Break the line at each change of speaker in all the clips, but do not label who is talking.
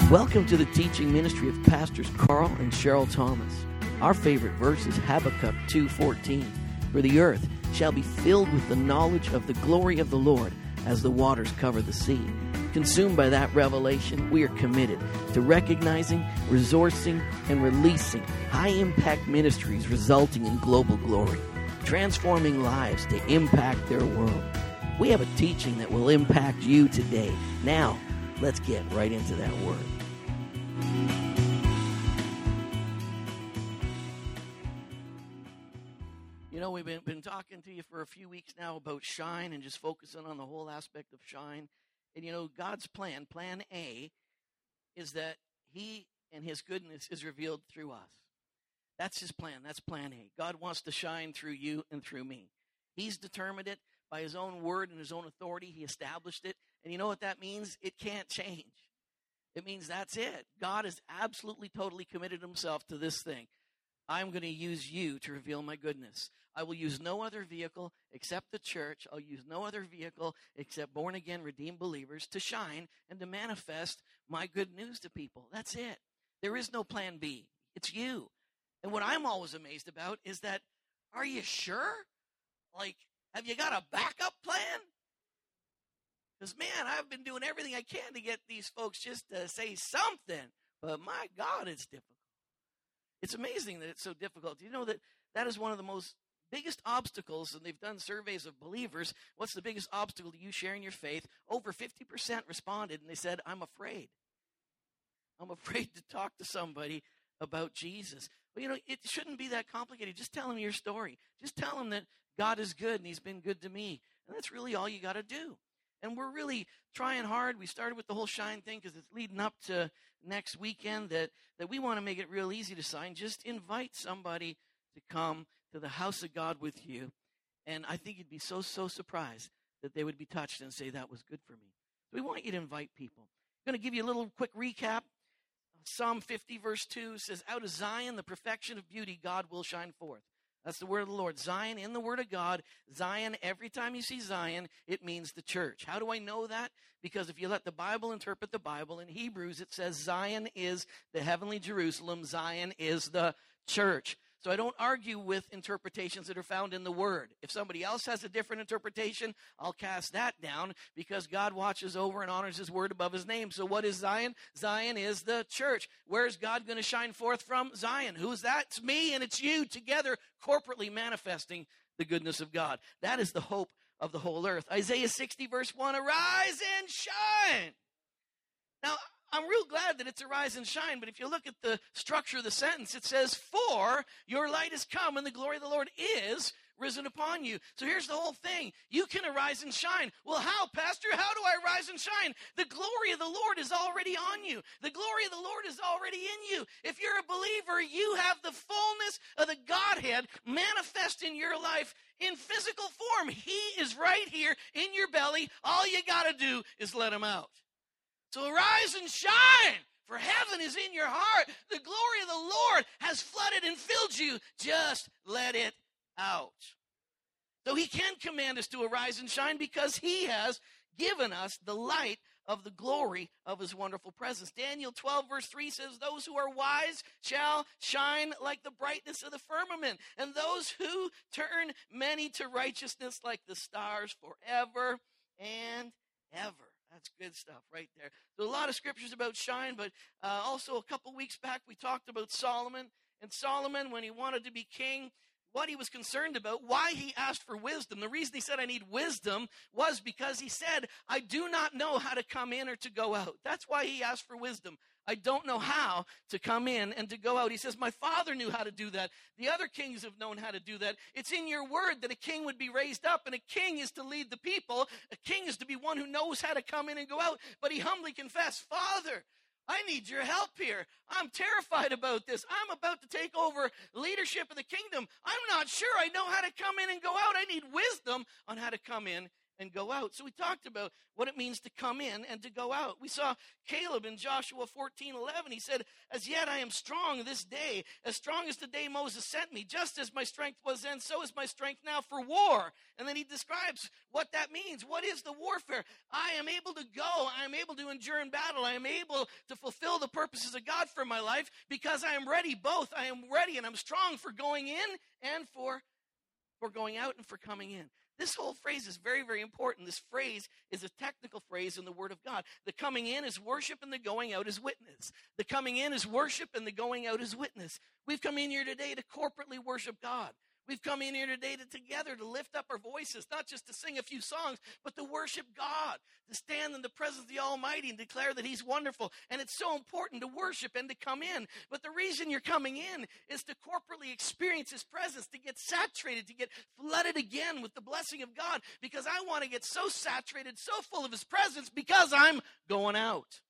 Welcome to the teaching ministry of Pastors Carl and Cheryl Thomas. Our favorite verse is Habakkuk 2:14. For the earth shall be filled with the knowledge of the glory of the Lord as the waters cover the sea. Consumed by that revelation, we are committed to recognizing, resourcing, and releasing high-impact ministries resulting in global glory, transforming lives to impact their world. We have a teaching that will impact you today. Now, let's get right into that word. You know, we've been talking to you for a few weeks now about shine and just focusing on the whole aspect of shine. And you know, God's plan A, is that He and His goodness is revealed through us. That's His plan. That's plan A. God wants to shine through you and through me. He's determined it by His own word and His own authority. He established it. And you know what that means? It can't change. It means that's it. God is absolutely, totally committed Himself to this thing. I'm going to use you to reveal my goodness. I will use no other vehicle except the church. I'll use no other vehicle except born-again, redeemed believers to shine and to manifest my good news to people. That's it. There is no plan B. It's you. And what I'm always amazed about is that, are you sure? Like, have you got a backup plan? Because, man, I've been doing everything I can to get these folks just to say something. But, my God, it's difficult. It's amazing that it's so difficult. Do you know that that is one of the most biggest obstacles, and they've done surveys of believers, what's the biggest obstacle to you sharing your faith? Over 50% responded, and they said, I'm afraid. I'm afraid to talk to somebody about Jesus. But, you know, it shouldn't be that complicated. Just tell them your story. Just tell them that God is good, and He's been good to me. And that's really all you got to do. And we're really trying hard. We started with the whole shine thing because it's leading up to next weekend that we want to make it real easy to sign. Just invite somebody to come to the house of God with you. And I think you'd be so surprised that they would be touched and say, that was good for me. So we want you to invite people. I'm going to give you a little quick recap. Psalm 50 verse 2 says, out of Zion, the perfection of beauty, God will shine forth. That's the word of the Lord. Zion in the word of God. Zion, every time you see Zion, it means the church. How do I know that? Because if you let the Bible interpret the Bible, in Hebrews it says Zion is the heavenly Jerusalem. Zion is the church. So I don't argue with interpretations that are found in the Word. If somebody else has a different interpretation, I'll cast that down because God watches over and honors His Word above His name. So what is Zion? Zion is the church. Where's God going to shine forth from? Zion. Who's that? It's me and it's you together corporately manifesting the goodness of God. That is the hope of the whole earth. Isaiah 60 verse 1, arise and shine. Now, I'm real glad that it's arise and shine, but if you look at the structure of the sentence, it says, for your light has come and the glory of the Lord is risen upon you. So here's the whole thing. You can arise and shine. Well, how, Pastor? How do I rise and shine? The glory of the Lord is already on you. The glory of the Lord is already in you. If you're a believer, you have the fullness of the Godhead manifest in your life in physical form. He is right here in your belly. All you got to do is let Him out. So arise and shine, for heaven is in your heart. The glory of the Lord has flooded and filled you. Just let it out. So He can command us to arise and shine because He has given us the light of the glory of His wonderful presence. Daniel 12 verse 3 says, those who are wise shall shine like the brightness of the firmament, and those who turn many to righteousness like the stars forever and ever. That's good stuff right there. So a lot of scriptures about shine, but also a couple weeks back we talked about Solomon. And Solomon, when he wanted to be king, what he was concerned about, why he asked for wisdom. The reason he said, I need wisdom, was because he said, I do not know how to come in or to go out. That's why he asked for wisdom. I don't know how to come in and to go out. He says, my father knew how to do that. The other kings have known how to do that. It's in your word that a king would be raised up, and a king is to lead the people. A king is to be one who knows how to come in and go out. But he humbly confessed, Father, I need your help here. I'm terrified about this. I'm about to take over leadership of the kingdom. I'm not sure I know how to come in and go out. I need wisdom on how to come in and go out. So we talked about what it means to come in and to go out. We saw Caleb in Joshua 14:11. He said, as yet I am strong this day, as strong as the day Moses sent me. Just as my strength was then, so is my strength now for war. And then he describes what that means. What is the warfare? I am able to go. I am able to endure in battle. I am able to fulfill the purposes of God for my life because I am ready both. I am ready and I'm strong for going in and for going out and for coming in. This whole phrase is very, very important. This phrase is a technical phrase in the Word of God. The coming in is worship and the going out is witness. The coming in is worship and the going out is witness. We've come in here today to corporately worship God. We've come in here today together to lift up our voices, not just to sing a few songs, but to worship God, to stand in the presence of the Almighty and declare that He's wonderful. And it's so important to worship and to come in. But the reason you're coming in is to corporately experience His presence, to get saturated, to get flooded again with the blessing of God, because I want to get so saturated, so full of His presence, because I'm going out.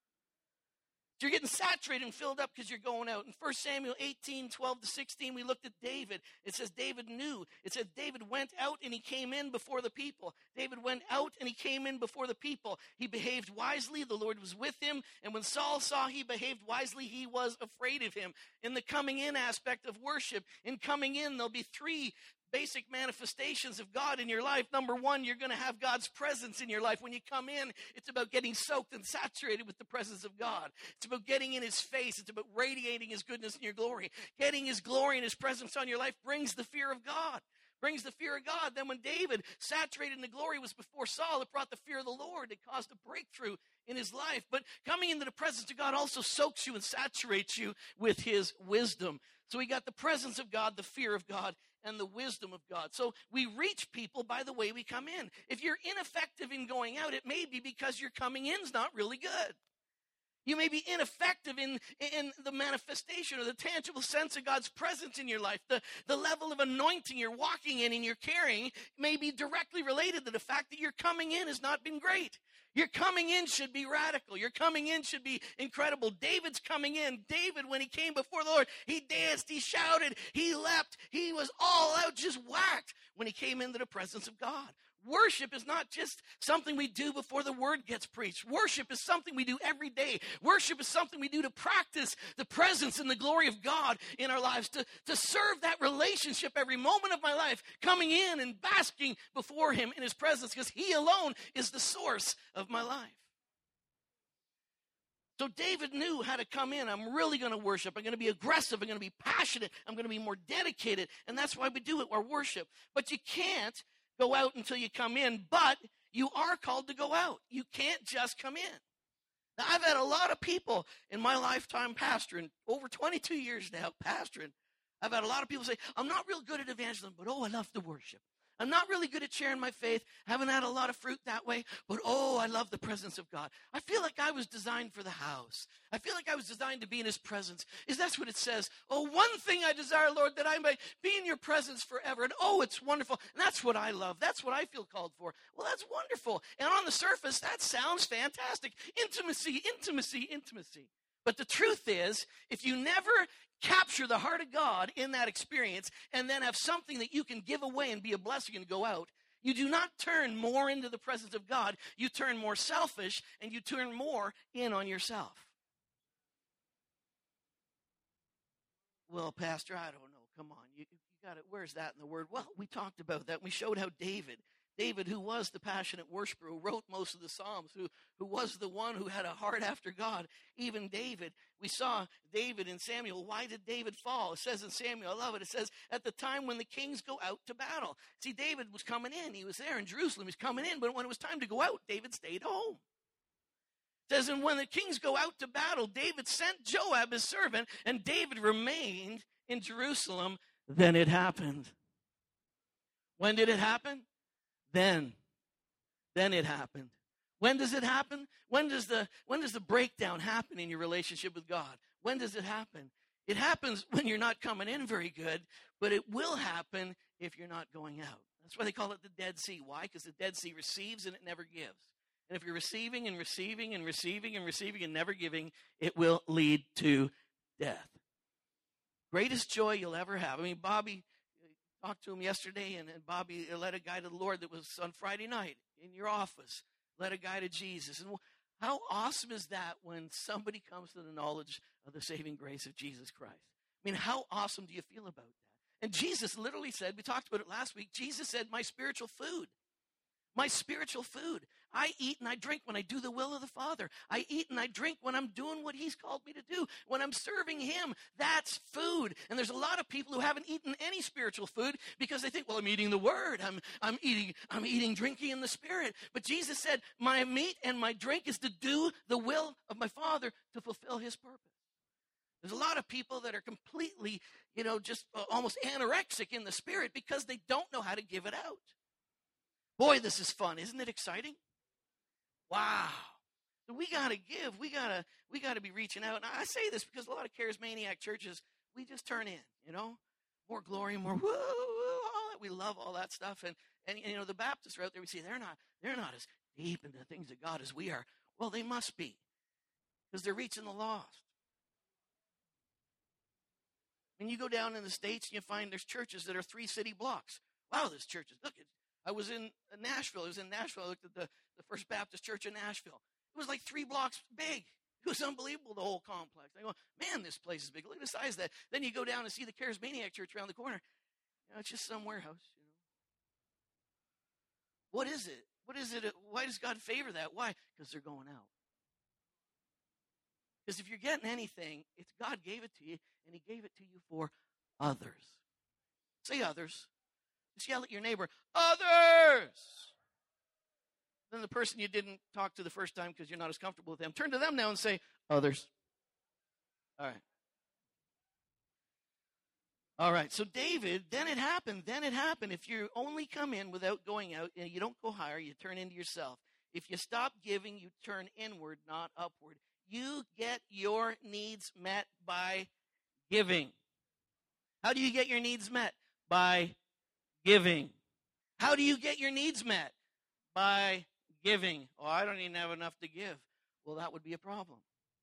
You're getting saturated and filled up because you're going out. In 1 Samuel 18:12-16, we looked at David. It says David knew. It said David went out and he came in before the people. David went out and he came in before the people. He behaved wisely. The Lord was with him. And when Saul saw he behaved wisely, he was afraid of him. In the coming in aspect of worship, in coming in, there'll be three basic manifestations of God in your life. Number one, you're going to have God's presence in your life. When you come in, it's about getting soaked and saturated with the presence of God. It's about getting in His face. It's about radiating His goodness and your glory. Getting His glory and His presence on your life brings the fear of God. Brings the fear of God. Then when David, saturated in the glory, was before Saul, it brought the fear of the Lord. It caused a breakthrough in his life. But coming into the presence of God also soaks you and saturates you with His wisdom. So we got the presence of God, the fear of God, and the wisdom of God. So we reach people by the way we come in. If you're ineffective in going out, it may be because your coming in's not really good. You may be ineffective in the manifestation or the tangible sense of God's presence in your life. The level of anointing you're walking in and you're carrying may be directly related to the fact that your coming in has not been great. Your coming in should be radical. Your coming in should be incredible. David's coming in. David, when he came before the Lord, he danced, he shouted, he leapt, he was all out, just whacked when he came into the presence of God. Worship is not just something we do before the word gets preached. Worship is something we do every day. Worship is something we do to practice the presence and the glory of God in our lives, to serve that relationship every moment of my life, coming in and basking before Him in His presence, because He alone is the source of my life. So David knew how to come in. I'm really going to worship. I'm going to be aggressive. I'm going to be passionate. I'm going to be more dedicated. And that's why we do it, our worship. But you can't go out until you come in, but you are called to go out. You can't just come in. Now, I've had a lot of people in my lifetime pastoring, over 22 years now pastoring. I've had a lot of people say, I'm not real good at evangelism, but I love to worship. I'm not really good at sharing my faith. Haven't had a lot of fruit that way, but I love the presence of God. I feel like I was designed for the house. I feel like I was designed to be in His presence. That's what it says. One thing I desire, Lord, that I may be in your presence forever. And it's wonderful. And that's what I love. That's what I feel called for. Well, that's wonderful. And on the surface, that sounds fantastic. Intimacy, intimacy, intimacy. But the truth is, if you never capture the heart of God in that experience and then have something that you can give away and be a blessing and go out, you do not turn more into the presence of God. You turn more selfish and you turn more in on yourself. Well, Pastor, I don't know. Come on. You got it. Where's that in the Word? Well, we talked about that. We showed how David, who was the passionate worshiper, who wrote most of the Psalms, who was the one who had a heart after God, even David. We saw David in Samuel. Why did David fall? It says in Samuel, I love it. It says, at the time when the kings go out to battle. See, David was coming in. He was there in Jerusalem. He was coming in. But when it was time to go out, David stayed home. It says, and when the kings go out to battle, David sent Joab, his servant, and David remained in Jerusalem. Then it happened. When did it happen? Then it happened. When does it happen? When does the breakdown happen in your relationship with God? When does it happen? It happens when you're not coming in very good, but it will happen if you're not going out. That's why they call it the Dead Sea. Why? Because the Dead Sea receives and it never gives. And if you're receiving and receiving and receiving and receiving and never giving, it will lead to death. Greatest joy you'll ever have. I mean, Bobby Talked to him yesterday, and Bobby led a guy to the Lord that was on Friday night in your office. Led a guy to Jesus. And how awesome is that when somebody comes to the knowledge of the saving grace of Jesus Christ? I mean, how awesome do you feel about that? And Jesus literally said, we talked about it last week, Jesus said, my spiritual food. My spiritual food. I eat and I drink when I do the will of the Father. I eat and I drink when I'm doing what he's called me to do. When I'm serving him, that's food. And there's a lot of people who haven't eaten any spiritual food because they think, well, I'm eating the word. I'm eating, drinking in the Spirit. But Jesus said, my meat and my drink is to do the will of my Father to fulfill his purpose. There's a lot of people that are completely, just almost anorexic in the Spirit because they don't know how to give it out. Boy, this is fun. Isn't it exciting? Wow. So we got to give. We got to be reaching out. And I say this because a lot of charismaniac churches, we just turn in, more glory, more woo, all that. We love all that stuff. And the Baptists are out there. We see they're not as deep into the things of God as we are. Well, they must be because they're reaching the lost. When you go down in the States, you find there's churches that are 3 city blocks. Wow, this church is, look, I was in Nashville. I looked at the First Baptist Church in Nashville. It was like 3 blocks big. It was unbelievable, the whole complex. I go, man, this place is big. Look at the size of that. Then you go down and see the Charismaniac Church around the corner. It's just some warehouse. What is it? What is it? Why does God favor that? Why? Because they're going out. Because if you're getting anything, it's God gave it to you, and he gave it to you for others. Say others. Just yell at your neighbor, others! Then the person you didn't talk to the first time because you're not as comfortable with them, turn to them now and say, others. All right. All right, so David, then it happened. If you only come in without going out, and you don't go higher, you turn into yourself. If you stop giving, you turn inward, not upward. You get your needs met by giving. How do you get your needs met? By giving. How do you get your needs met? By giving. Oh, I don't even have enough to give. Well, that would be a problem.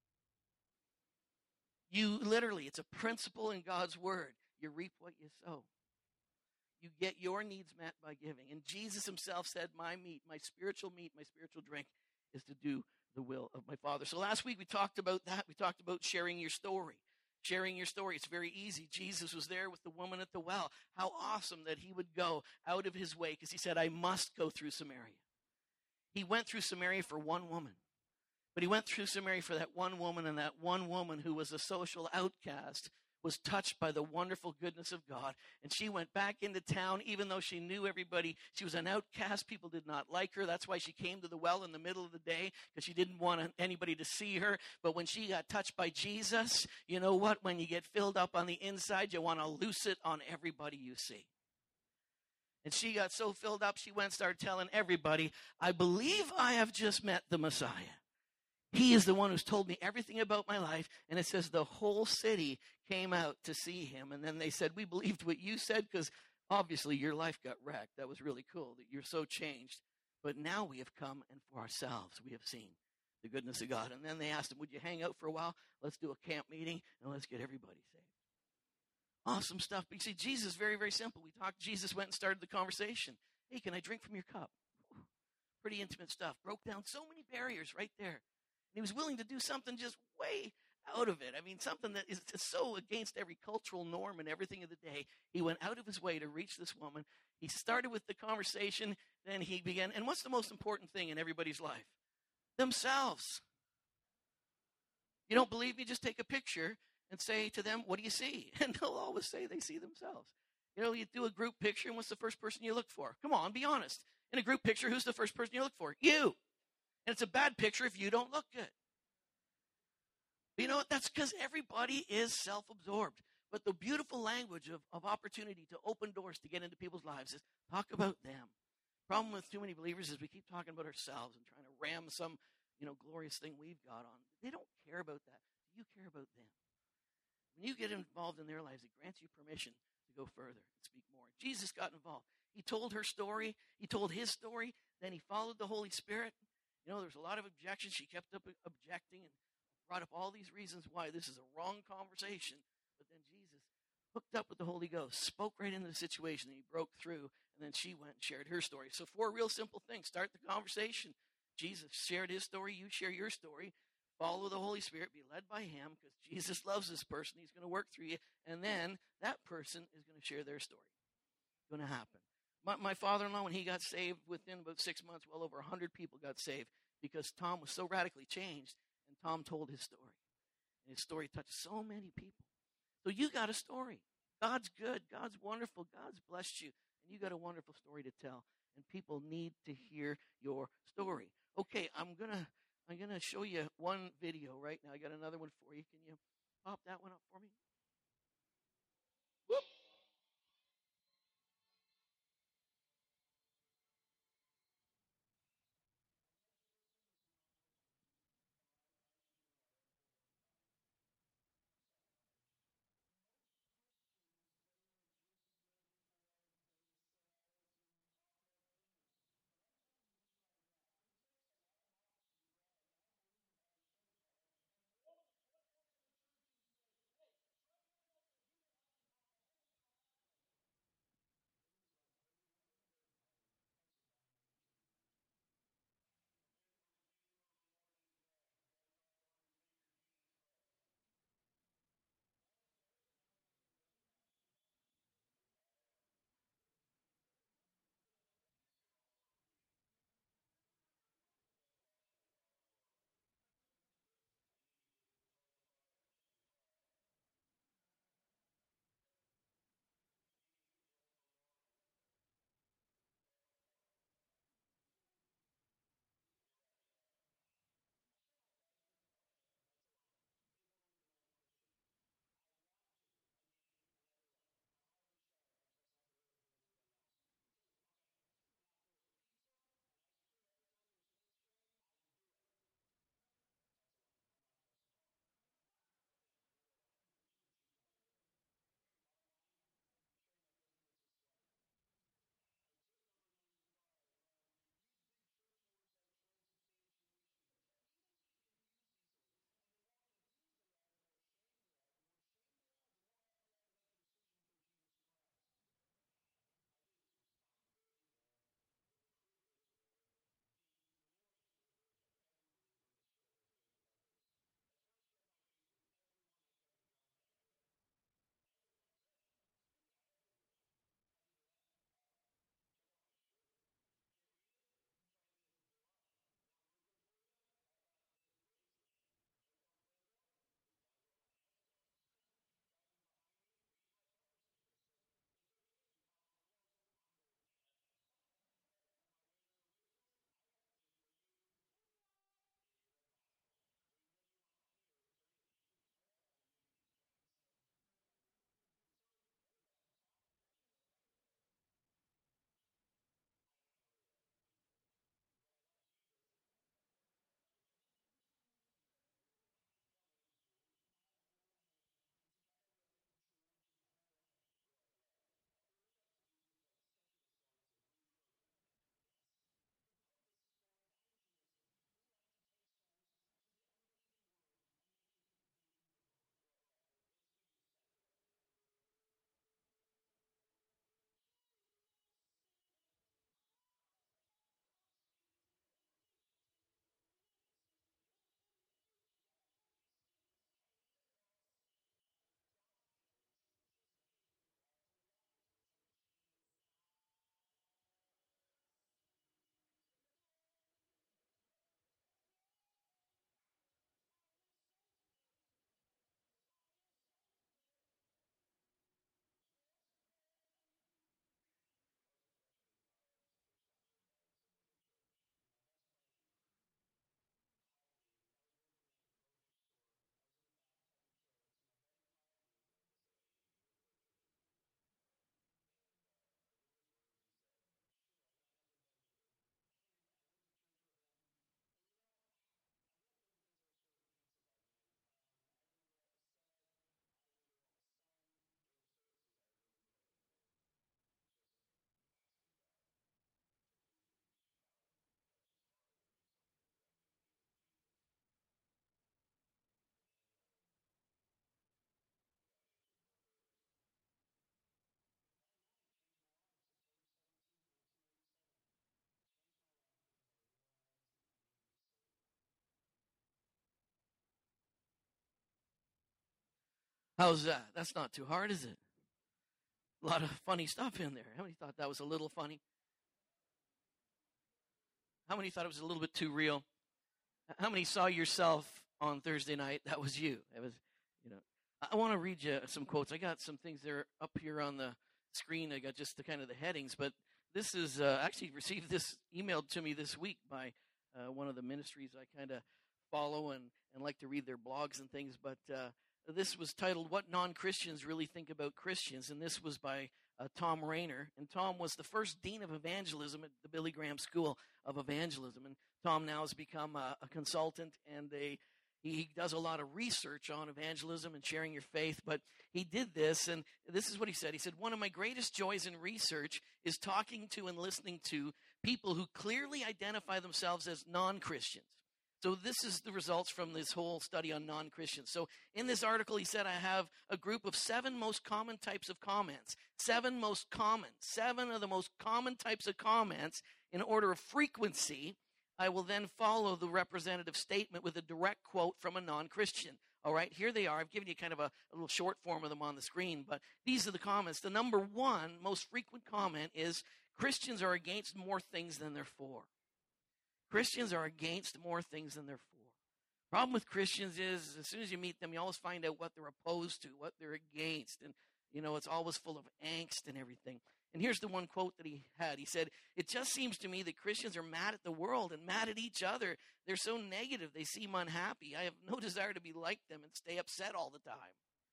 You literally, it's a principle in God's word. You reap what you sow. You get your needs met by giving. And Jesus himself said, my meat, my spiritual drink is to do the will of my Father. So last week we talked about that. We talked about sharing your story. Sharing your story. It's very easy. Jesus was there with the woman at the well. How awesome that he would go out of his way because he said, I must go through Samaria. He went through Samaria for one woman. But he went through Samaria for that one woman, and that one woman who was a social outcast was touched by the wonderful goodness of God. And she went back into town, even though she knew everybody. She was an outcast. People did not like her. That's why she came to the well in the middle of the day, because she didn't want anybody to see her. But when she got touched by Jesus, you know what? When you get filled up on the inside, you want to loose it on everybody you see. And she got so filled up, she went and started telling everybody, I believe I have just met the Messiah. He is the one who's told me everything about my life. And it says the whole city came out to see him. And then they said, we believed what you said because obviously your life got wrecked. That was really cool that you're so changed. But now we have come, and for ourselves we have seen the goodness of God. And then they asked him, would you hang out for a while? Let's do a camp meeting and let's get everybody saved. Awesome stuff. But you see, Jesus, very, very simple. Jesus went and started the conversation. Hey, can I drink from your cup? Pretty intimate stuff. Broke down so many barriers right there. He was willing to do something just way out of it. I mean, something that is just so against every cultural norm and everything of the day. He went out of his way to reach this woman. He started with the conversation, then he began. And what's the most important thing in everybody's life? Themselves. You don't believe me? Just take a picture and say to them, what do you see? And they'll always say they see themselves. You do a group picture, and what's the first person you look for? Come on, be honest. In a group picture, who's the first person you look for? You. And it's a bad picture if you don't look good. But you know what? That's because everybody is self-absorbed. But the beautiful language of opportunity to open doors to get into people's lives is talk about them. Problem with too many believers is we keep talking about ourselves and trying to ram some, glorious thing we've got on. They don't care about that. You care about them. When you get involved in their lives, it grants you permission to go further and speak more. Jesus got involved. He told her story. He told his story. Then he followed the Holy Spirit. There was a lot of objections. She kept up objecting and brought up all these reasons why this is a wrong conversation. But then Jesus, hooked up with the Holy Ghost, spoke right into the situation, and he broke through. And then she went and shared her story. So, four real simple things. Start the conversation. Jesus shared his story. You share your story. Follow the Holy Spirit. Be led by him because Jesus loves this person. He's going to work through you. And then that person is going to share their story. It's going to happen. My father-in-law, when he got saved, within about 6 months, well over 100 people got saved because Tom was so radically changed, and Tom told his story. And his story touched so many people. So you got a story. God's good. God's wonderful. God's blessed you. And you got a wonderful story to tell. And people need to hear your story. Okay, I'm gonna show you one video right now. I got another one for you. Can you pop that one up for me? Whoop. How's that? That's not too hard, is it? A lot of funny stuff in there. How many thought that was a little funny? How many thought it was a little bit too real? How many saw yourself on Thursday night? That was you. It was, you know. I want to read you some quotes. I got some things that are up here on the screen. I got just the kind of the headings, but this is actually received this emailed to me this week by one of the ministries I kind of follow and like to read their blogs and things. But this was titled "What Non-Christians Really Think About Christians," and this was by Tom Rainer. And Tom was the first dean of evangelism at the Billy Graham School of Evangelism. And Tom now has become a consultant and he does a lot of research on evangelism and sharing your faith. But he did this, and this is what he said. He said, "One of my greatest joys in research is talking to and listening to people who clearly identify themselves as non-Christians." So this is the results from this whole study on non-Christians. So in this article, he said, I have a group of 7 most common types of comments. 7 of the most common types of comments in order of frequency. I will then follow the representative statement with a direct quote from a non-Christian. All right, here they are. I've given you kind of a little short form of them on the screen, but these are the comments. The number 1 most frequent comment is, Christians are against more things than they're for. Christians are against more things than they're for. Problem with Christians is, as soon as you meet them, you always find out what they're opposed to, what they're against. And, it's always full of angst and everything. And here's the one quote that he had. He said, "It just seems to me that Christians are mad at the world and mad at each other. They're so negative. They seem unhappy. I have no desire to be like them and stay upset all the time."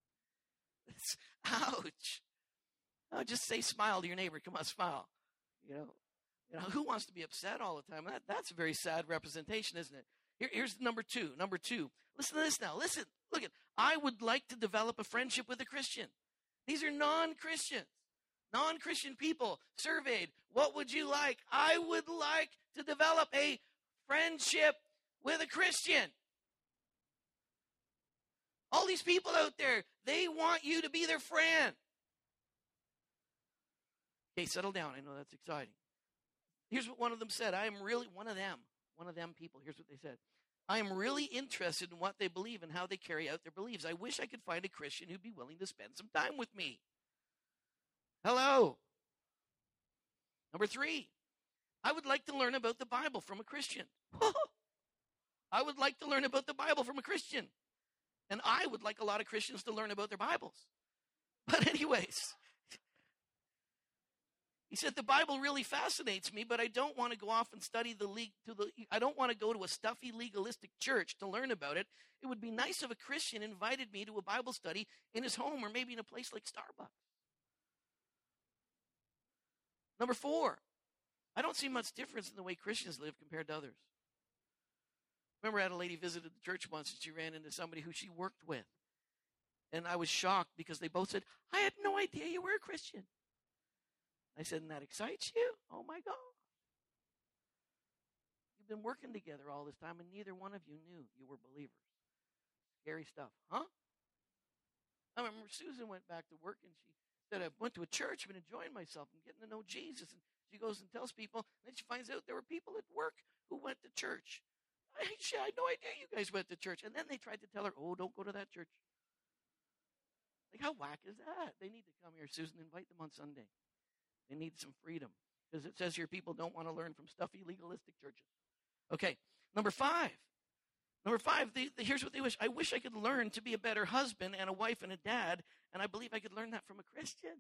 Ouch. Oh, just say smile to your neighbor. Come on, smile. Who wants to be upset all the time? That's a very sad representation, isn't it? Here's number 2. Number 2. Listen to this now. Listen. Look at. I would like to develop a friendship with a Christian. These are non-Christians. Non-Christian people surveyed. What would you like? I would like to develop a friendship with a Christian. All these people out there, they want you to be their friend. Okay, settle down. I know that's exciting. Here's what one of them said. One of them people, here's what they said. "I am really interested in what they believe and how they carry out their beliefs. I wish I could find a Christian who'd be willing to spend some time with me." Hello. Number 3. "I would like to learn about the Bible from a Christian." I would like to learn about the Bible from a Christian. And I would like a lot of Christians to learn about their Bibles. But anyways, he said, "The Bible really fascinates me, but I don't want to go off and study I don't want to go to a stuffy legalistic church to learn about it. It would be nice if a Christian invited me to a Bible study in his home or maybe in a place like Starbucks." Number 4, "I don't see much difference in the way Christians live compared to others." Remember, I had a lady visited the church once and she ran into somebody who she worked with. And I was shocked because they both said, "I had no idea you were a Christian." I said, "And that excites you? Oh my God. You've been working together all this time and neither one of you knew you were believers." Scary stuff, huh? I remember Susan went back to work and she said, "I went to a church, I've been enjoying myself and getting to know Jesus." And she goes and tells people, and then she finds out there were people at work who went to church. She had no idea you guys went to church. And then they tried to tell her, "Oh, don't go to that church." Like, how whack is that? They need to come here, Susan. Invite them on Sunday. They need some freedom. Because it says here people don't want to learn from stuffy legalistic churches. Okay, number 5. Number 5, here's what they wish. "I wish I could learn to be a better husband and a wife and a dad, and I believe I could learn that from a Christian."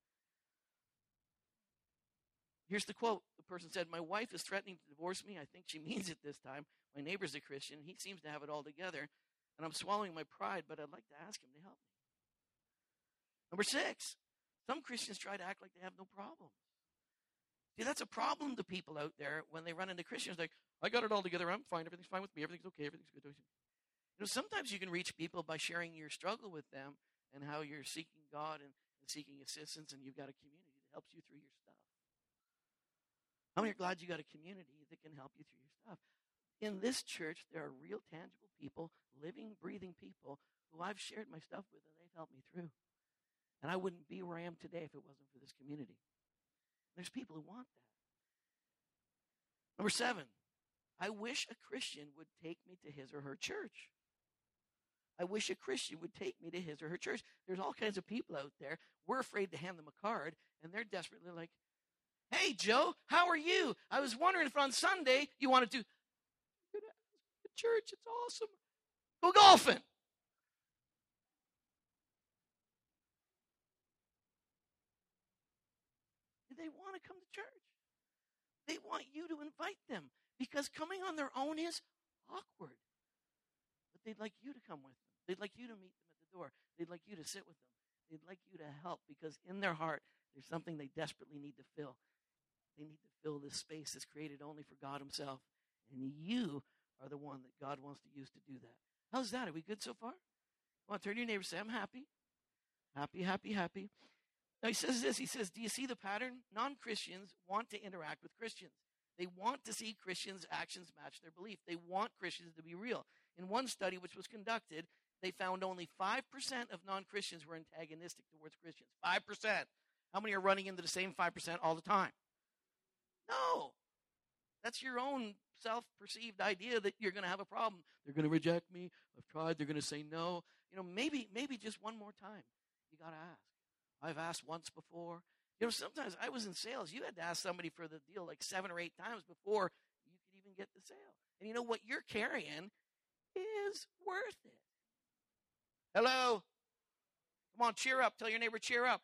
Here's the quote. The person said, "My wife is threatening to divorce me. I think she means it this time. My neighbor's a Christian. He seems to have it all together, and I'm swallowing my pride, but I'd like to ask him to help me." Number 6, "Some Christians try to act like they have no problems." See, that's a problem to people out there when they run into Christians. Like, "I got it all together. I'm fine. Everything's fine with me. Everything's okay. Everything's good." Sometimes you can reach people by sharing your struggle with them and how you're seeking God and seeking assistance, and you've got a community that helps you through your stuff. How many are glad you got a community that can help you through your stuff? In this church, there are real, tangible people, living, breathing people who I've shared my stuff with, and they've helped me through. And I wouldn't be where I am today if it wasn't for this community. There's people who want that. Number 7, "I wish a Christian would take me to his or her church." I wish a Christian would take me to his or her church. There's all kinds of people out there. We're afraid to hand them a card, and they're desperately like, hey, Joe, how are you? I was wondering if on Sunday you wanted to go to church. It's awesome. Go golfing. They want to come to church. They want you to invite them because coming on their own is awkward. But they'd like you to come with them. They'd like you to meet them at the door. They'd like you to sit with them. They'd like you to help because in their heart, there's something they desperately need to fill. They need to fill this space that's created only for God himself. And you are the one that God wants to use to do that. How's that? Are we good so far? Come on, turn to your neighbor and say, I'm happy. Happy, happy, happy. Now he says this, he says, do you see the pattern? Non-Christians want to interact with Christians. They want to see Christians' actions match their belief. They want Christians to be real. In one study which was conducted, they found only 5% of non-Christians were antagonistic towards Christians. 5%. How many are running into the same 5% all the time? No. That's your own self-perceived idea that you're going to have a problem. They're going to reject me. I've tried. They're going to say no. Maybe just one more time. You got to ask. I've asked once before. Sometimes I was in sales. You had to ask somebody for the deal like 7 or 8 times before you could even get the sale. And what you're carrying is worth it. Hello? Come on, cheer up. Tell your neighbor, cheer up.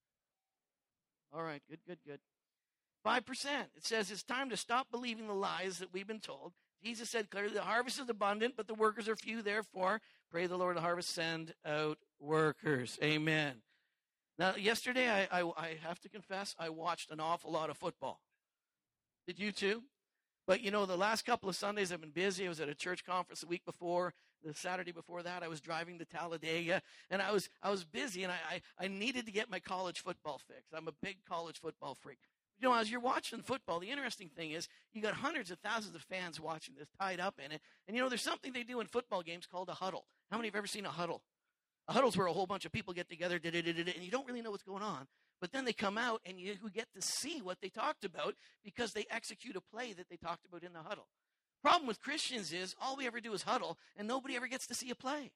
All right, good. 5%. It says it's time to stop believing the lies that we've been told. Jesus said clearly the harvest is abundant, but the workers are few. Therefore, pray the Lord of the harvest send out workers. Amen. Now, yesterday, I have to confess, I watched an awful lot of football. Did you too? But, the last couple of Sundays I've been busy. I was at a church conference the week before. The Saturday before that, I was driving to Talladega. And I was busy, and I needed to get my college football fix. I'm a big college football freak. As you're watching football, the interesting thing is you got hundreds of thousands of fans watching this tied up in it. And, there's something they do in football games called a huddle. How many have ever seen a huddle? A huddle's where a whole bunch of people get together, and you don't really know what's going on. But then they come out, and you get to see what they talked about because they execute a play that they talked about in the huddle. Problem with Christians is all we ever do is huddle, and nobody ever gets to see a play.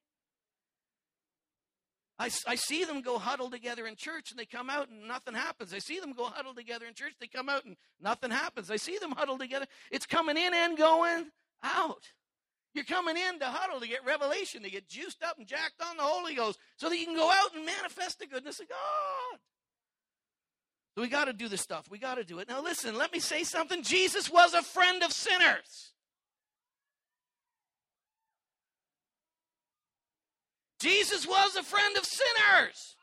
I see them go huddle together in church, and they come out, and nothing happens. I see them go huddle together in church, they come out, and nothing happens. I see them huddle together. It's coming in and going out. You're coming in to huddle to get revelation, to get juiced up and jacked on the Holy Ghost so that you can go out and manifest the goodness of God. So we got to do this stuff. We got to do it. Now listen, let me say something. Jesus was a friend of sinners. Jesus was a friend of sinners.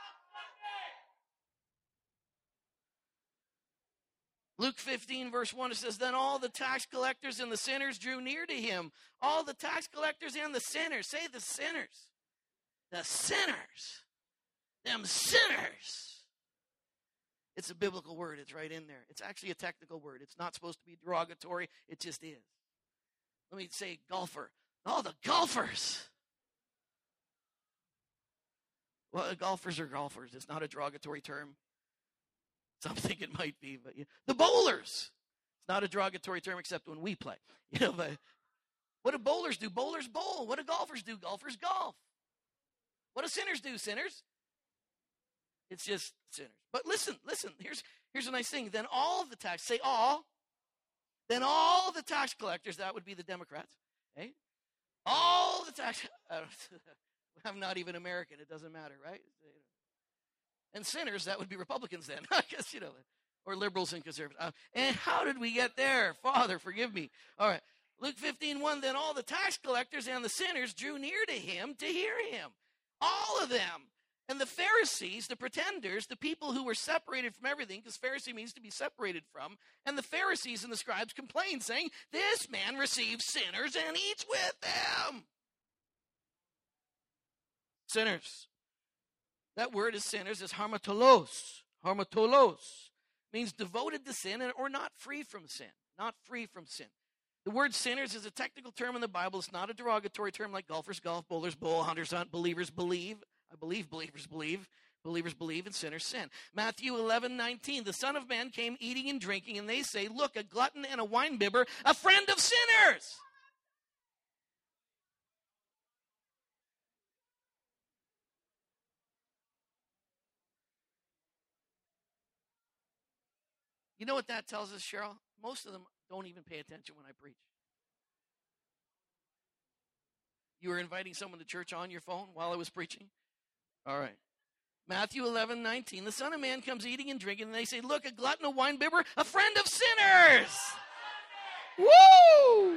Luke 15, verse 1, it says, then all the tax collectors and the sinners drew near to him. All the tax collectors and the sinners. Say the sinners. The sinners. Them sinners. It's a biblical word. It's right in there. It's actually a technical word. It's not supposed to be derogatory. It just is. Let me say golfer. All the golfers. Well, golfers are golfers. It's not a derogatory term. Some think it might be, but the bowlers. It's not a derogatory term except when we play. But what do bowlers do? Bowlers bowl. What do golfers do? Golfers golf. What do sinners do? Sinners? It's just sinners. But listen. Here's a nice thing. Then all the tax, say all. Then all the tax collectors, that would be the Democrats. Eh? All the tax, I'm not even American. It doesn't matter, right? And sinners, that would be Republicans then. I guess, or liberals and conservatives. And how did we get there? Father, forgive me. All right. Luke 15:1, then all the tax collectors and the sinners drew near to him to hear him. All of them. And the Pharisees, the pretenders, the people who were separated from everything, because Pharisee means to be separated from, and the Pharisees and the scribes complained, saying, this man receives sinners and eats with them. Sinners. That word is sinners is harmatolos. Harmatolos means devoted to sin or not free from sin. Not free from sin. The word sinners is a technical term in the Bible. It's not a derogatory term like golfers golf, bowlers bowl, hunters hunt, believers believe. I believe believers believe. Believers believe and sinners sin. Matthew 11:19, the Son of Man came eating and drinking, and they say, look, a glutton and a winebibber, a friend of sinners. You know what that tells us, Cheryl? Most of them don't even pay attention when I preach. You were inviting someone to church on your phone while I was preaching? All right. Matthew 11:19. The Son of Man comes eating and drinking, and they say, look, a glutton, a winebibber, a friend of sinners. Woo!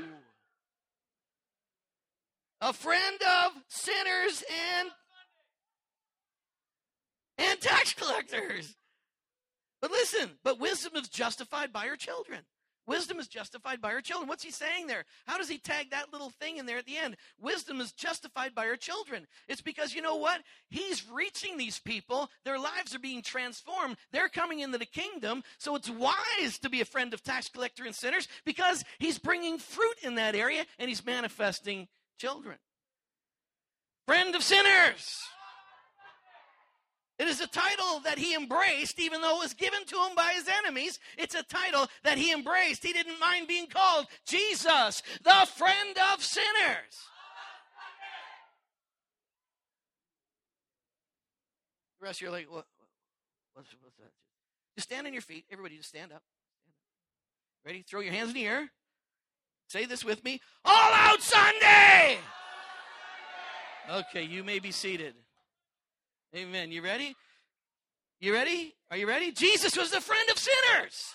A friend of sinners and tax collectors. But listen, but wisdom is justified by her children. Wisdom is justified by her children. What's he saying there? How does he tag that little thing in there at the end? Wisdom is justified by her children. It's because, you know what? He's reaching these people. Their lives are being transformed. They're coming into the kingdom. So it's wise to be a friend of tax collector and sinners because he's bringing fruit in that area and he's manifesting children. Friend of sinners. It is a title that he embraced, even though it was given to him by his enemies. It's a title that he embraced. He didn't mind being called Jesus, the friend of sinners. The rest of you are like, what's that? Just stand on your feet. Everybody just stand up. Ready? Throw your hands in the air. Say this with me. All Out Sunday! Okay, you may be seated. Amen. You ready? You ready? Are you ready? Jesus was the friend of sinners.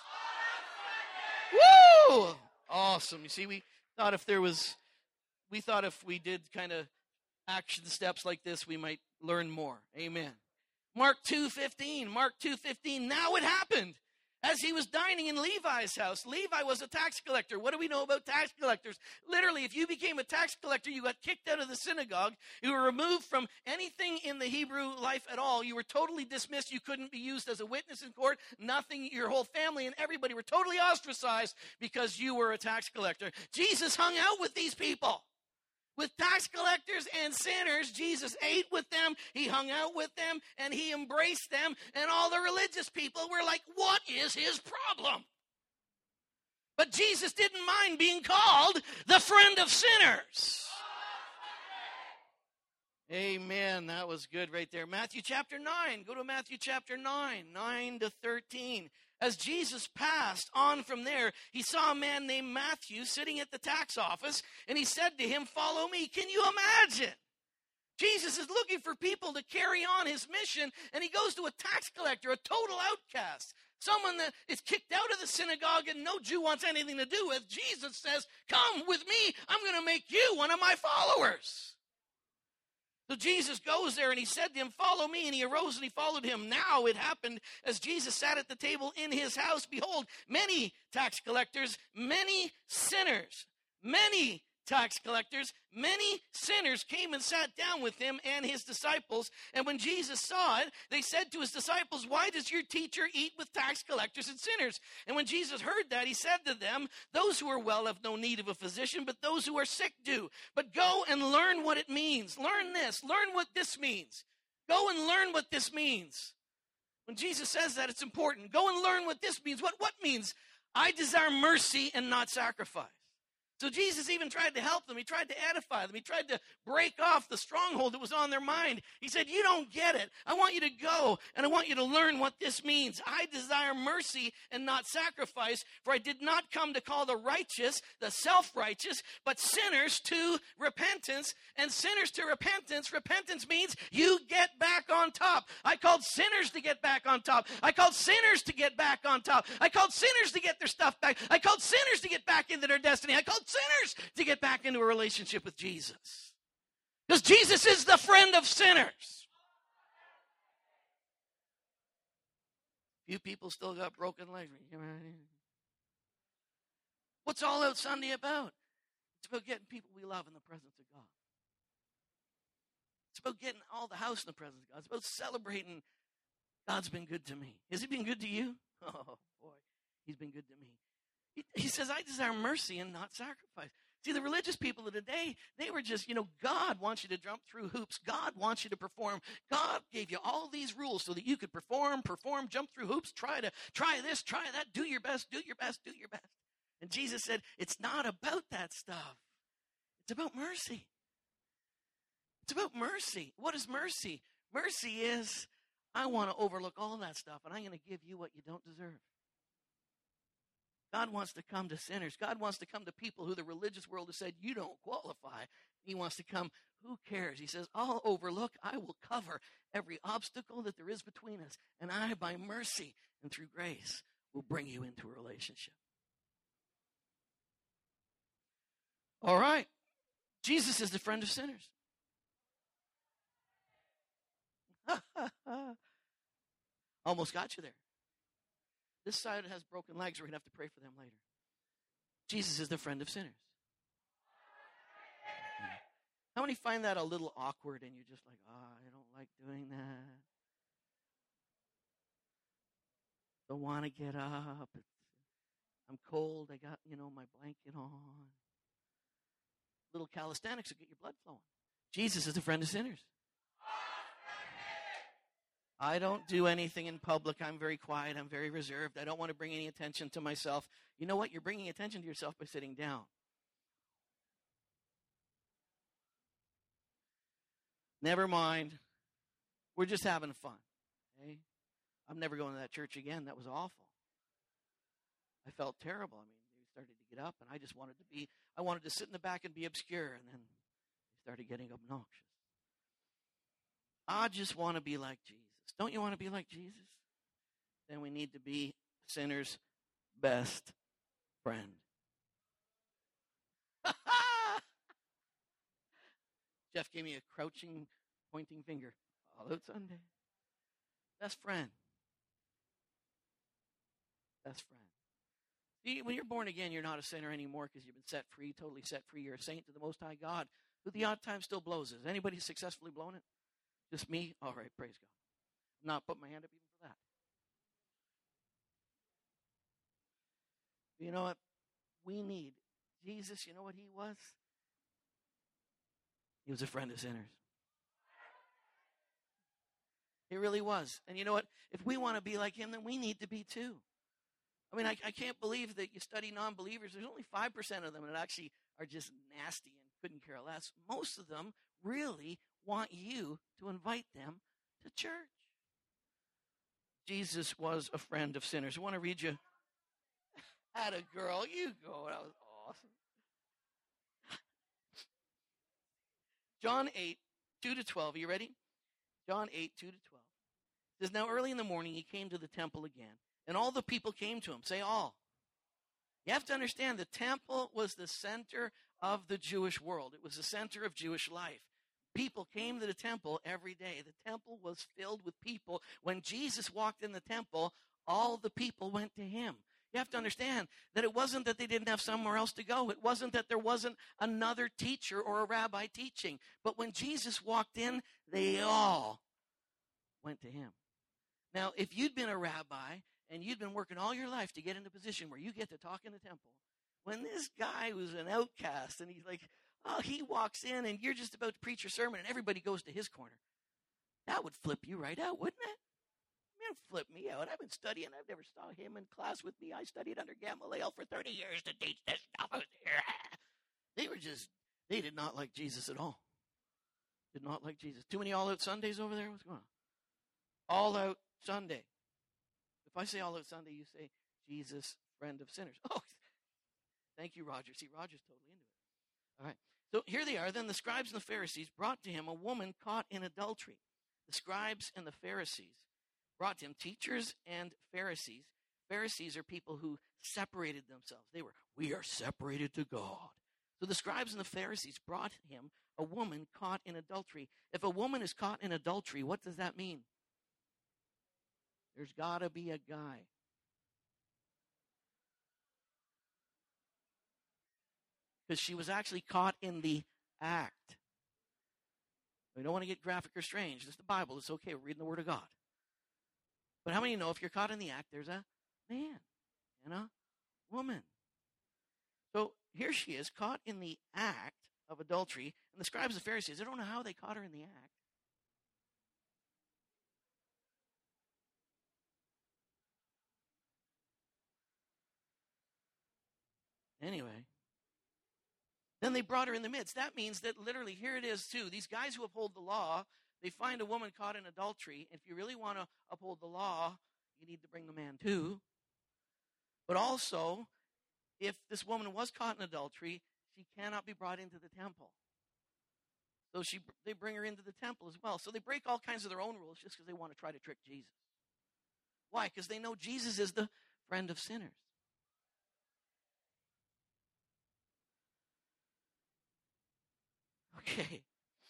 Woo! Awesome. You see, we thought if we did kind of action steps like this, we might learn more. Amen. Mark 2:15. Mark 2:15. Now it happened. As he was dining in Levi's house, Levi was a tax collector. What do we know about tax collectors? Literally, if you became a tax collector, you got kicked out of the synagogue. You were removed from anything in the Hebrew life at all. You were totally dismissed. You couldn't be used as a witness in court. Nothing. Your whole family and everybody were totally ostracized because you were a tax collector. Jesus hung out with these people. With tax collectors and sinners, Jesus ate with them, he hung out with them, and he embraced them. And all the religious people were like, what is his problem? But Jesus didn't mind being called the friend of sinners. Amen. That was good right there. Matthew chapter 9. Go to Matthew chapter 9, 9 to 13. As Jesus passed on from there, he saw a man named Matthew sitting at the tax office, and he said to him, follow me. Can you imagine? Jesus is looking for people to carry on his mission, and he goes to a tax collector, a total outcast, someone that is kicked out of the synagogue and no Jew wants anything to do with. Jesus says, come with me. I'm going to make you one of my followers. So Jesus goes there and he said to him, follow me. And he arose and he followed him. Now it happened as Jesus sat at the table in his house. Behold, many tax collectors, many sinners, many tax collectors, many sinners came and sat down with him and his disciples. And when Jesus saw it, they said to his disciples, why does your teacher eat with tax collectors and sinners? And when Jesus heard that, he said to them, those who are well have no need of a physician, but those who are sick do. But go and learn what it means. Learn this. Learn what this means. Go and learn what this means. When Jesus says that, it's important. Go and learn what this means. What means? I desire mercy and not sacrifice. So Jesus even tried to help them. He tried to edify them. He tried to break off the stronghold that was on their mind. He said, you don't get it. I want you to go, and I want you to learn what this means. I desire mercy and not sacrifice, for I did not come to call the righteous, the self-righteous, but sinners to repentance. And sinners to repentance, repentance means you get back on top. I called sinners to get back on top. I called sinners to get back on top. I called sinners to get their stuff back. I called sinners to get back into their destiny. I called sinners to get back into a relationship with Jesus. Because Jesus is the friend of sinners. Few people still got broken legs. What's All Out Sunday about? It's about getting people we love in the presence of God. It's about getting all the house in the presence of God. It's about celebrating God's been good to me. Has he been good to you? Oh, boy, he's been good to me. He says, I desire mercy and not sacrifice. See, the religious people of today, they were just, God wants you to jump through hoops. God wants you to perform. God gave you all these rules so that you could perform, jump through hoops, try this, try that, do your best, do your best, do your best. And Jesus said, it's not about that stuff. It's about mercy. It's about mercy. What is mercy? Mercy is, I want to overlook all that stuff, and I'm going to give you what you don't deserve. God wants to come to sinners. God wants to come to people who the religious world has said, you don't qualify. He wants to come, who cares? He says, I'll overlook, I will cover every obstacle that there is between us. And I, by mercy and through grace, will bring you into a relationship. All right. Jesus is the friend of sinners. Almost got you there. This side has broken legs. We're going to have to pray for them later. Jesus is the friend of sinners. How many find that a little awkward and you're just like, I don't like doing that. Don't want to get up. I'm cold. I got, my blanket on. Little calisthenics will get your blood flowing. Jesus is the friend of sinners. I don't do anything in public. I'm very quiet. I'm very reserved. I don't want to bring any attention to myself. You know what? You're bringing attention to yourself by sitting down. Never mind. We're just having fun. Okay? I'm never going to that church again. That was awful. I felt terrible. They started to get up, and I just I wanted to sit in the back and be obscure, and then they started getting obnoxious. I just want to be like Jesus. Don't you want to be like Jesus? Then we need to be sinners' best friend. Jeff gave me a crouching, pointing finger. All out Sunday. Best friend. Best friend. See, when you're born again, you're not a sinner anymore because you've been set free, totally set free. You're a saint to the Most High God, who the odd time still blows us. Anybody successfully blown it? Just me? All right, praise God. I'm not putting my hand up even for that. You know what? We need Jesus. You know what he was? He was a friend of sinners. He really was. And you know what? If we want to be like him, then we need to be too. I can't believe that you study non-believers. There's only 5% of them that actually are just nasty and couldn't care less. Most of them really want you to invite them to church. Jesus was a friend of sinners. I want to read you. Atta girl, you go. That was awesome. John 8, 2-12. Are you ready? John 8, 2-12. It says, now early in the morning he came to the temple again, and all the people came to him. Say all. You have to understand the temple was the center of the Jewish world. It was the center of Jewish life. People came to the temple every day. The temple was filled with people. When Jesus walked in the temple, all the people went to him. You have to understand that it wasn't that they didn't have somewhere else to go. It wasn't that there wasn't another teacher or a rabbi teaching. But when Jesus walked in, they all went to him. Now, if you'd been a rabbi and you'd been working all your life to get in a position where you get to talk in the temple, when this guy was an outcast and he's like, he walks in and you're just about to preach your sermon and everybody goes to his corner, that would flip you right out, wouldn't it? Man, flip me out. I've been studying. I've never saw him in class with me. I studied under Gamaliel for 30 years to teach this stuff. They did not like Jesus at all. Did not like Jesus. Too many all-out Sundays over there? What's going on? All-out Sunday. If I say all-out Sunday, you say, Jesus, friend of sinners. Oh, thank you, Roger. See, Roger's totally into it. All right. So here they are. Then the scribes and the Pharisees brought to him a woman caught in adultery. The scribes and the Pharisees brought to him, teachers and Pharisees. Pharisees are people who separated themselves. We are separated to God. So the scribes and the Pharisees brought him a woman caught in adultery. If a woman is caught in adultery, what does that mean? There's got to be a guy. Because she was actually caught in the act. We don't want to get graphic or strange. It's the Bible. It's okay. We're reading the Word of God. But how many know if you're caught in the act, there's a man and a woman? So here she is, caught in the act of adultery. And the scribes and Pharisees, they don't know how they caught her in the act. Anyway, then they brought her in the midst. That means that literally, here it is too. These guys who uphold the law, they find a woman caught in adultery. If you really want to uphold the law, you need to bring the man too. But also, if this woman was caught in adultery, she cannot be brought into the temple. So they bring her into the temple as well. So they break all kinds of their own rules just because they want to try to trick Jesus. Why? Because they know Jesus is the friend of sinners. Okay.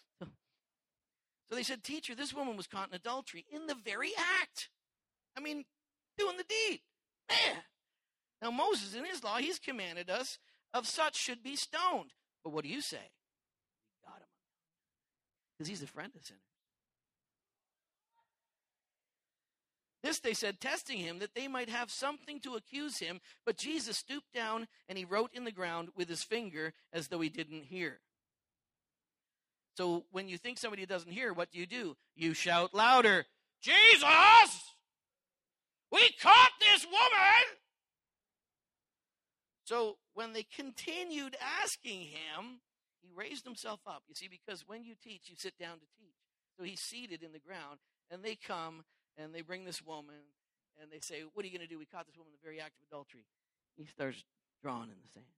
So they said, teacher, this woman was caught in adultery in the very act. I mean, doing the deed. Man. Now Moses, in his law, he's commanded us of such should be stoned. But what do you say? We got him. Because he's the friend of sinners. This they said, testing him, that they might have something to accuse him. But Jesus stooped down and he wrote in the ground with his finger as though he didn't hear. So when you think somebody doesn't hear, what do? You shout louder, Jesus! We caught this woman! So when they continued asking him, he raised himself up. You see, because when you teach, you sit down to teach. So he's seated in the ground, and they come, and they bring this woman, and they say, what are you going to do? We caught this woman in the very act of adultery. He starts drawing in the sand.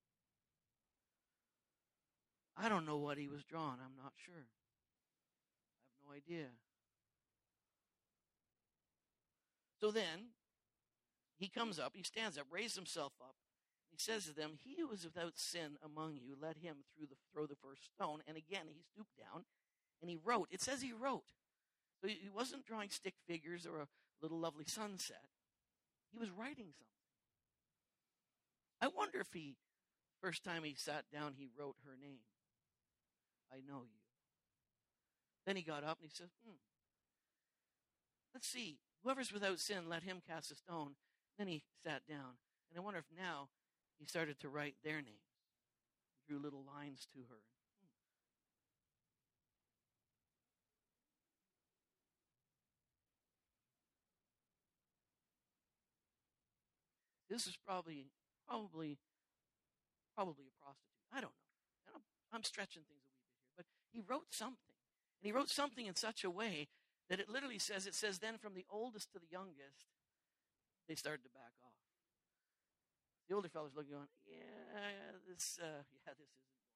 I don't know what he was drawing. I'm not sure. I have no idea. So then, he comes up, he stands up, raises himself up. He says to them, he who is without sin among you, let him throw the first stone. And again, he stooped down, and he wrote. It says he wrote. So he wasn't drawing stick figures or a little lovely sunset. He was writing something. I wonder if first time he sat down, he wrote her name. I know you. Then he got up and he said, let's see. Whoever's without sin, let him cast a stone. Then he sat down. And I wonder if now he started to write their names. He drew little lines to her. This is probably a prostitute. I don't know. And I'm stretching things a wee bit here. But he wrote something. And he wrote something in such a way that it literally says, then from the oldest to the youngest, they started to back off. The older fellas looking going, this isn't going so well.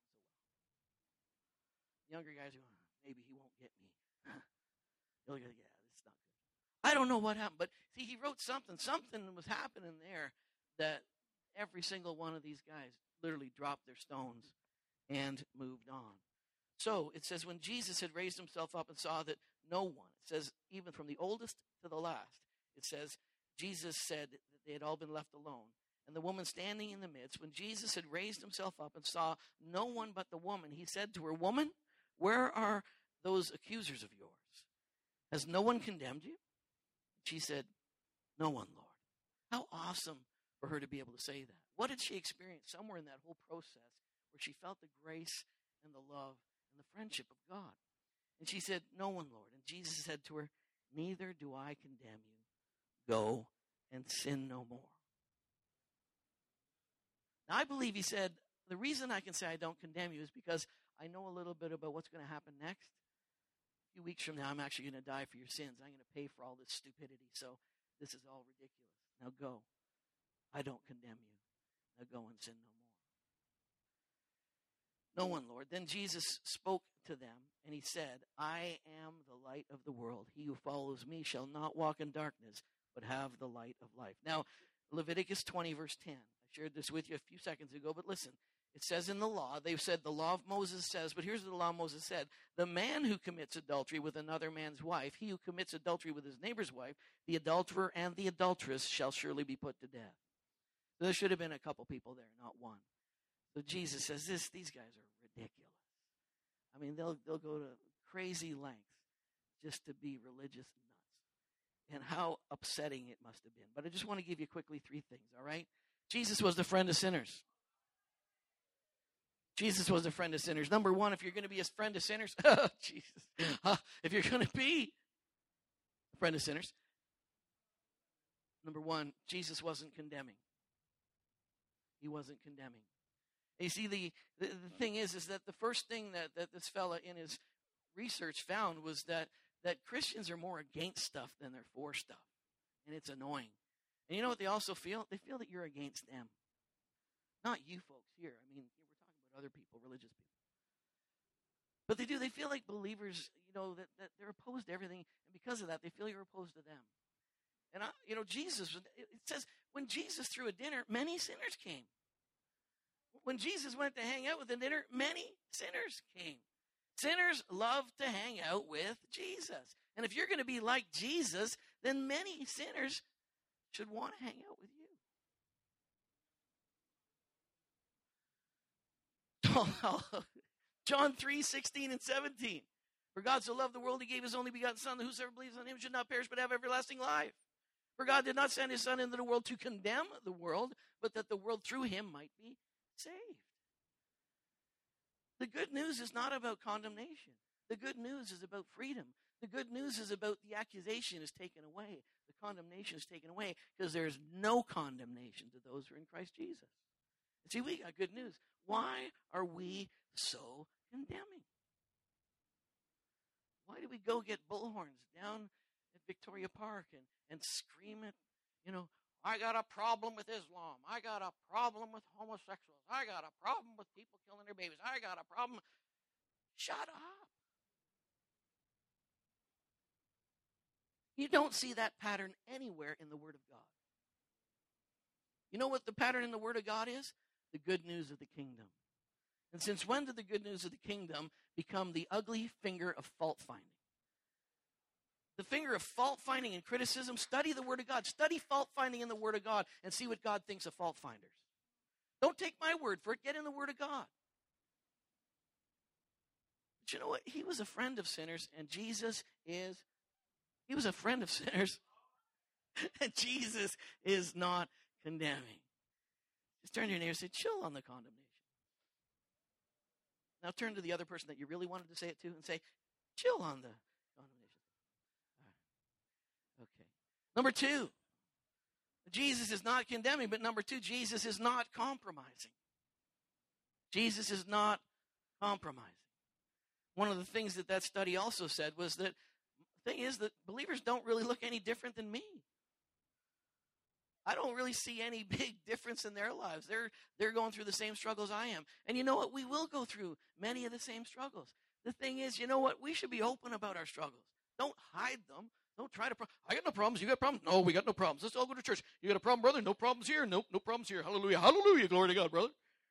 The younger guys are going, maybe he won't get me. They'll go, this is not good. I don't know what happened, but see, he wrote something. Something was happening there that every single one of these guys literally dropped their stones and moved on. So it says when Jesus had raised himself up and saw that no one, it says even from the oldest to the last, it says Jesus said that they had all been left alone. And the woman standing in the midst, when Jesus had raised himself up and saw no one but the woman, he said to her, woman, where are those accusers of yours? Has no one condemned you? She said, no one, Lord. How awesome for her to be able to say that. What did she experience somewhere in that whole process where she felt the grace and the love and the friendship of God? And she said, no one, Lord. And Jesus said to her, neither do I condemn you. Go and sin no more. Now, I believe he said, the reason I can say I don't condemn you is because I know a little bit about what's going to happen next. A few weeks from now, I'm actually going to die for your sins. I'm going to pay for all this stupidity. So this is all ridiculous. Now go. I don't condemn you. Now go and sin no more. No one, Lord. Then Jesus spoke to them, and he said, I am the light of the world. He who follows me shall not walk in darkness, but have the light of life. Now, Leviticus 20, verse 10. I shared this with you a few seconds ago, but listen. It says in the law, they've said the law of Moses says, but here's what the law of Moses said. The man who commits adultery with another man's wife, he who commits adultery with his neighbor's wife, the adulterer and the adulteress shall surely be put to death. So there should have been a couple people there, not one. So Jesus says, these guys are ridiculous. I mean, they'll go to crazy lengths just to be religious nuts. And how upsetting it must have been. But I just want to give you quickly three things, all right? Jesus was the friend of sinners. Jesus was a friend of sinners. Number one, if you're going to be a friend of sinners, oh, Jesus. If you're going to be a friend of sinners, number one, Jesus wasn't condemning. He wasn't condemning. You see, the thing is that the first thing that this fella in his research found was that Christians are more against stuff than they're for stuff. And it's annoying. And you know what they also feel? They feel that you're against them. Not you folks here. I mean, we're talking about other people, religious people. But they do. They feel like believers, that they're opposed to everything. And because of that, they feel you're opposed to them. And, Jesus, it says, when Jesus threw a dinner, many sinners came. When Jesus went to hang out with the dinner, many sinners came. Sinners love to hang out with Jesus. And if you're going to be like Jesus, then many sinners should want to hang out with you. John 3:16 and 17. For God so loved the world, he gave his only begotten Son, that whosoever believes on him should not perish but have everlasting life. For God did not send his Son into the world to condemn the world, but that the world through him might be saved. The good news is not about condemnation. The good news is about freedom. The good news is about the accusation is taken away. The condemnation is taken away because there's no condemnation to those who are in Christ Jesus. See, we got good news. Why are we so condemning? Why do we go get bullhorns down at Victoria Park and scream at, I got a problem with Islam. I got a problem with homosexuals. I got a problem with people killing their babies. I got a problem. Shut up. You don't see that pattern anywhere in the Word of God. You know what the pattern in the Word of God is? The good news of the kingdom. And since when did the good news of the kingdom become the ugly finger of fault finding? The finger of fault finding and criticism. Study the Word of God. Study fault finding in the Word of God and see what God thinks of fault finders. Don't take my word for it. Get in the Word of God. But you know what? He was a friend of sinners, and he was a friend of sinners, and Jesus is not condemning. Just turn to your neighbor and say, chill on the condemnation. Now turn to the other person that you really wanted to say it to and say, chill on the condemnation. All right. Okay. Number 2, Jesus is not condemning, but number 2, Jesus is not compromising. Jesus is not compromising. One of the things that study also said was that the thing is that believers don't really look any different than me. I don't really see any big difference in their lives. They're going through the same struggles I am. And you know what? We will go through many of the same struggles. The thing is, you know what? We should be open about our struggles. Don't hide them. Don't try to. I got no problems. You got problems? No, we got no problems. Let's all go to church. You got a problem, brother? No problems here. Nope, no problems here. Hallelujah. Hallelujah. Glory to God, brother.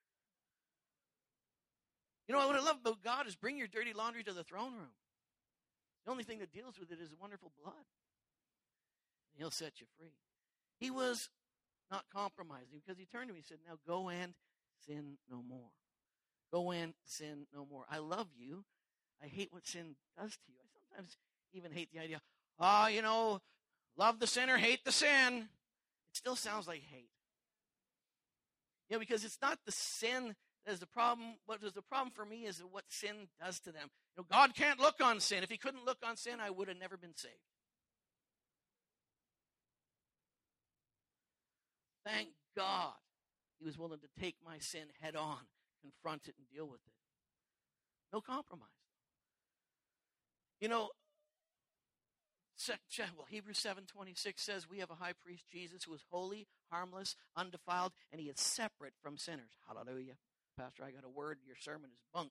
You know what I love about God is bring your dirty laundry to the throne room. The only thing that deals with it is wonderful blood. And he'll set you free. He was not compromising because he turned to me and said, now go and sin no more. Go and sin no more. I love you. I hate what sin does to you. I sometimes even hate the idea, love the sinner, hate the sin. It still sounds like hate. Because it's not the sin that is the problem. What is the problem for me is what sin does to them. God can't look on sin. If he couldn't look on sin, I would have never been saved. Thank God he was willing to take my sin head on, confront it, and deal with it. No compromise. Hebrews 7:26 says we have a high priest, Jesus, who is holy, harmless, undefiled, and he is separate from sinners. Hallelujah. Pastor, I got a word. Your sermon is bunk.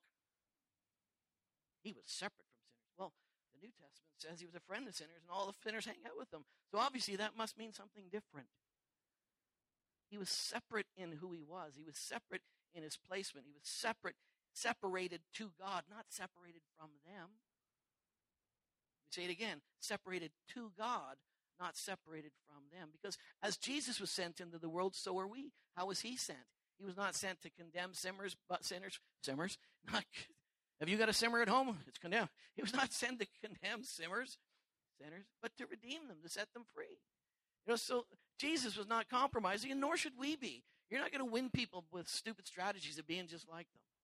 He was separate from sinners. Well, the New Testament says he was a friend of sinners, and all the sinners hang out with him. So obviously that must mean something different. He was separate in who he was. He was separate in his placement. He was separated to God, not separated from them. Say it again, separated to God, not separated from them. Because as Jesus was sent into the world, so are we. How was he sent? He was not sent to condemn sinners, but sinners. Have you got a simmer at home? It's condemned. He was not sent to condemn sinners, but to redeem them, to set them free. So Jesus was not compromising, and nor should we be. You're not going to win people with stupid strategies of being just like them.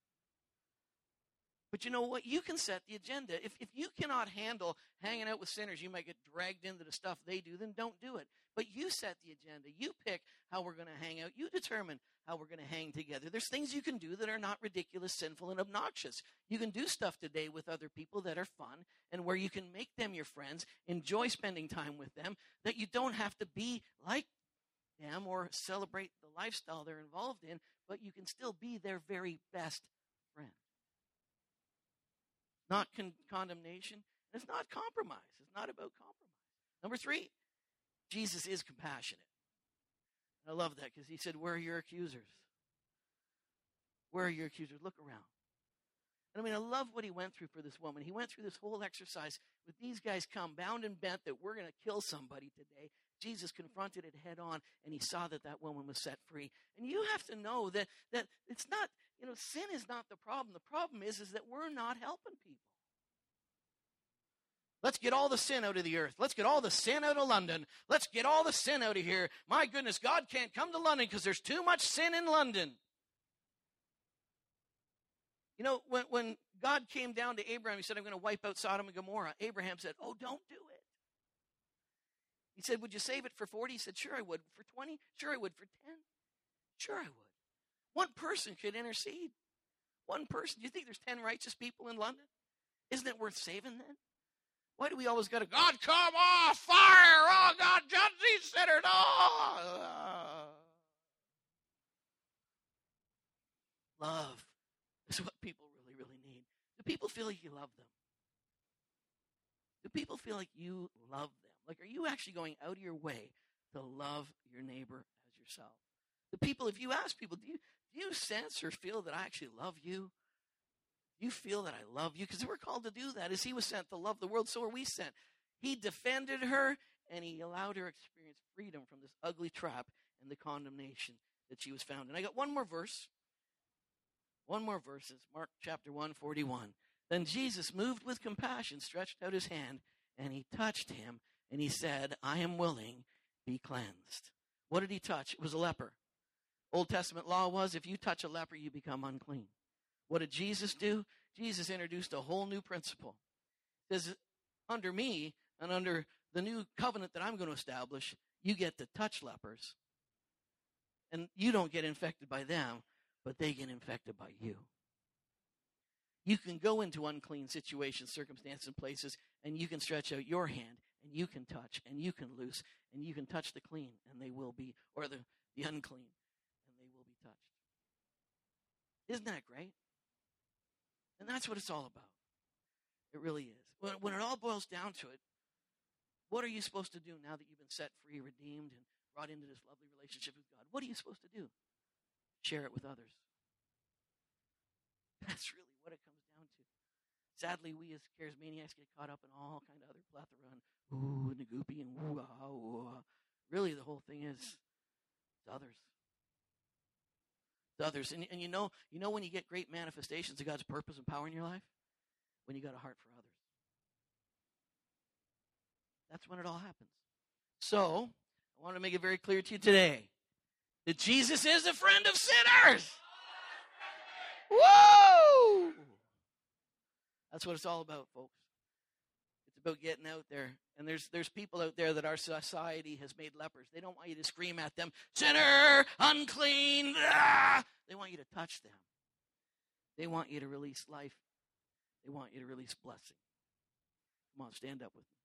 But you know what? You can set the agenda. If you cannot handle hanging out with sinners, you might get dragged into the stuff they do, then don't do it. But you set the agenda. You pick how we're going to hang out. You determine how we're going to hang together. There's things you can do that are not ridiculous, sinful, and obnoxious. You can do stuff today with other people that are fun and where you can make them your friends, enjoy spending time with them, that you don't have to be like them or celebrate the lifestyle they're involved in, but you can still be their very best friend. Not condemnation. It's not compromise. It's not about compromise. Number 3, Jesus is compassionate. I love that because he said, where are your accusers? Where are your accusers? Look around. And I mean, I love what he went through for this woman. He went through this whole exercise with these guys come bound and bent that we're going to kill somebody today. Jesus confronted it head on, and he saw that that woman was set free. And you have to know that it's not, sin is not the problem. The problem is that we're not helping people. Let's get all the sin out of the earth. Let's get all the sin out of London. Let's get all the sin out of here. My goodness, God can't come to London because there's too much sin in London. When God came down to Abraham, he said, I'm going to wipe out Sodom and Gomorrah. Abraham said, oh, don't do it. He said, would you save it for 40? He said, sure I would. For 20? Sure I would. For 10? Sure I would. One person could intercede. One person. Do you think there's 10 righteous people in London? Isn't it worth saving then? Why do we always got to, God, come off, fire, oh, God, judge these sinners, oh. Love is what people really, really need. Do people feel like you love them? Do people feel like you love them? Like, are you actually going out of your way to love your neighbor as yourself? The people, if you ask people, do you sense or feel that I actually love you? You feel that I love you? Because we're called to do that. As he was sent to love the world, so are we sent. He defended her, and he allowed her to experience freedom from this ugly trap and the condemnation that she was found in. I got one more verse. One more verse. It's Mark chapter 1:41. Then Jesus, moved with compassion, stretched out his hand, and he touched him, and he said, I am willing, be cleansed. What did he touch? It was a leper. Old Testament law was, if you touch a leper, you become unclean. What did Jesus do? Jesus introduced a whole new principle. He says, under me and under the new covenant that I'm going to establish, you get to touch lepers. And you don't get infected by them, but they get infected by you. You can go into unclean situations, circumstances, and places, and you can stretch out your hand, and you can touch, and you can loose, and you can touch the clean, and they will be, or the unclean, and they will be touched. Isn't that great? And that's what it's all about. It really is. When it all boils down to it, what are you supposed to do now that you've been set free, redeemed, and brought into this lovely relationship with God? What are you supposed to do? Share it with others. That's really what it comes down to. Sadly, we as charismaniacs get caught up in all kind of other plethora and ooh and the goopy and ooh, ah, ooh, ah. Really, the whole thing is it's others. Others. And you know when you get great manifestations of God's purpose and power in your life? When you got a heart for others. That's when it all happens. So, I want to make it very clear to you today that Jesus is a friend of sinners. Woo! That's what it's all about, folks. It's about getting out there. And there's people out there that our society has made lepers. They don't want you to scream at them, sinner, unclean. Ah! They want you to touch them. They want you to release life. They want you to release blessing. Come on, stand up with me.